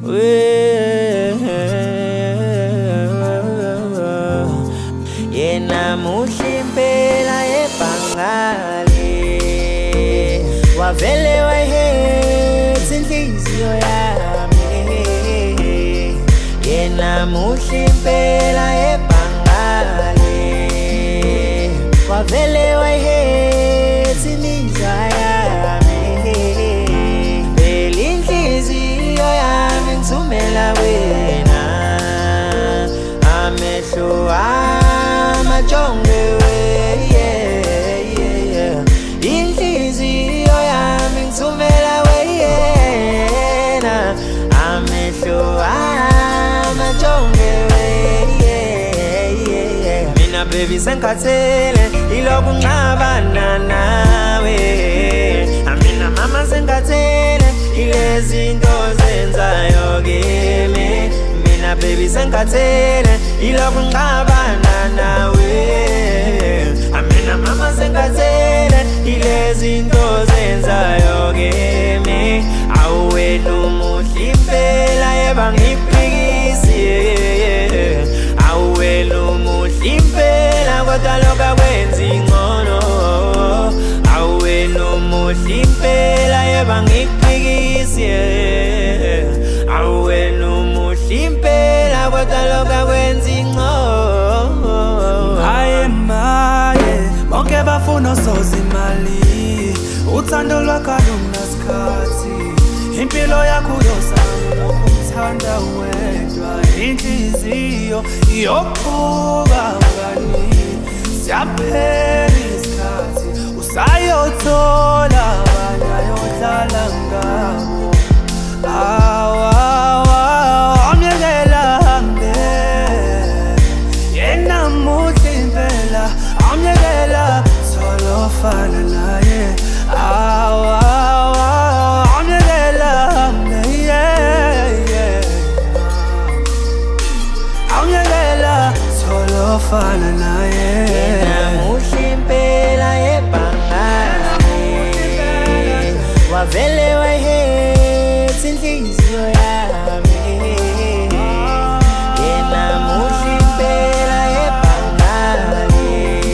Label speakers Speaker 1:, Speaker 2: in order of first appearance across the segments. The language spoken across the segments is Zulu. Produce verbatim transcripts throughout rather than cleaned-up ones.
Speaker 1: Yena muhle impela ebhangali wavele wayihetha inhliziyo yami. Yena muhle impela ebhangali wavele wayihetha imizwa yami. Phela inhliziyo yami ngithumela wena, amehlo amajonge wena, inhliziyo yami ngithumela wena, amehlo amajonge wena. Mina baby sengikhathele ilokhu ngixabana nawe, mina mama sengikhathele ilezi zinto zenzayo kimi. Mina baby sengikhathele ilokhu ngixabana nawe, mina mama sengikhathele ilezi zinto zenzayo kimi. Awu wena umuhle impela yeba ngiphikise, awu wena umuhle impela kodwa lokho akwenzi ngcono. Awu wena umuhle impela yeba ngiphikise, awu wena umuhle impela kodwa lokho akwenzi ngcono.
Speaker 2: Haye maye bonke bafuna soza imali, uthando lwakho alunasikhathi, impilo yakho yosana nokuthanda wedwa. Inhliziyo iyophuka ngani, siyaphela isikhathi usayothola abanye ayodlala ngabo. Awa amyekela hambe, yena muhle impela amyekela thola ofana naye. Awa amyekela hambe, amyekela thola ofana naye.
Speaker 1: Yena muhle impela ebhangali wavele wayihetha inhliziyo yami. Yena muhle impela ebhangali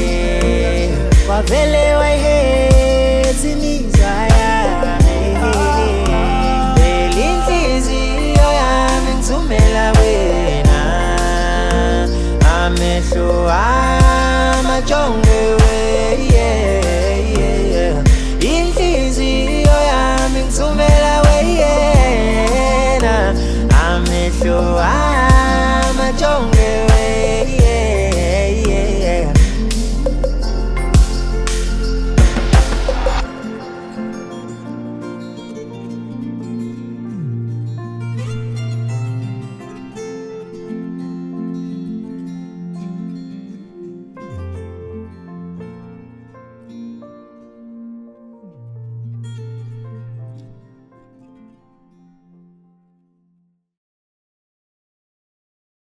Speaker 1: wavele wayihetha imizwa yami. Phela inhliziyo yami ngithumela wena, amehlo amajonge